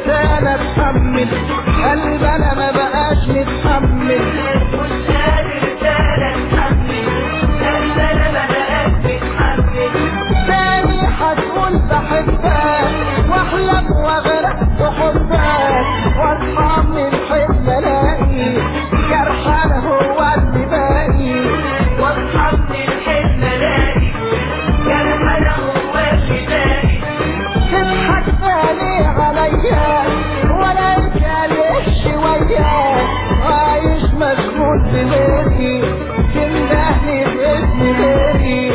رسالة اتحمل قلب انا ما بقاش متحمل مش قادر رسالة اتحمل قلب انا ما بقاش متحمل تاني هتقول بحبك واحلم واغرق بحبك واصحى من الحلم الاقي جرح انا هو اللي باقي واصحى من الحلم الاقي جرح انا هو اللي باقي تضحك تاني عليا ولا يكاليش شوية عايش مشغول بغيري تندهني باسم غيري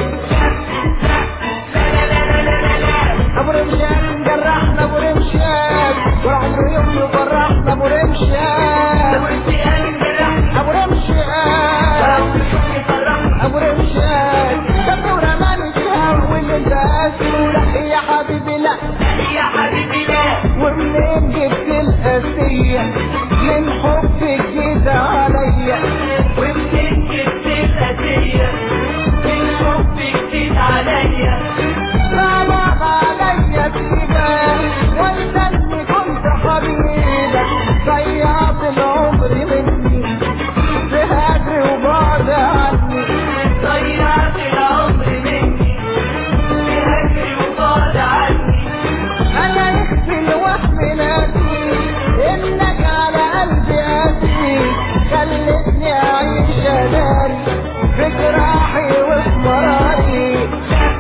ابو رمشان جرحنا ابو رمشان وعمره يوم يفرحنا ابو رمشان ابو رمشان ابو رمشان سابني ورماني تهون انت قاسي لا يا حبيبي لا يا حبيبي لا ومنين جبت القاسية من حبك كده عليا ومنين جبت الهدية من حبك جيت عليا صعب عليا تسيبك وانت اللي كنت حبيبك ضيعت العمر مني في هجر وبعد عني ضيعت العمر مني في هجري وبعد عني انا يخفي الوهم ناسي انك على قلبي قاسي خلتني اعيش اناني في جراحي وفي مراري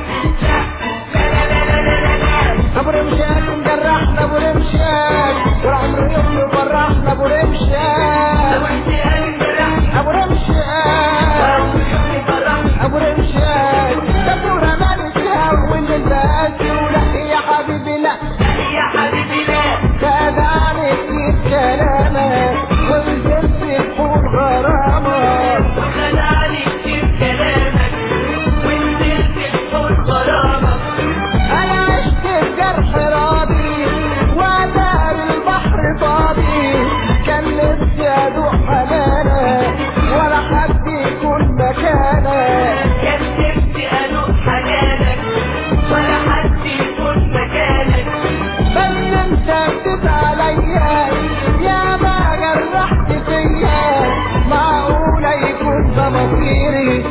ابو رمشان جرحنا ابو رمشان والعمر يوم يفرحنا ابو رمشان ابو رمشان ابو رمشان سابني ورماني تهون انت قاسي ولا يا حبيبي لا يا حبيبي لا خدعني في كلامك ونزلت بحور غرامك وخدعني كتير كلامك ونزلت بحور غرامك انا عشت بجرح راضي وعذاب البحر فاضي كان نفسي ادوق حنانك ولا حد يكون مكانك كان نفسي ادوق حنانك ولا حد يكون مكانك بس انت جيت عليا يا ما جرحت فيا معقولة يكون ده مصيري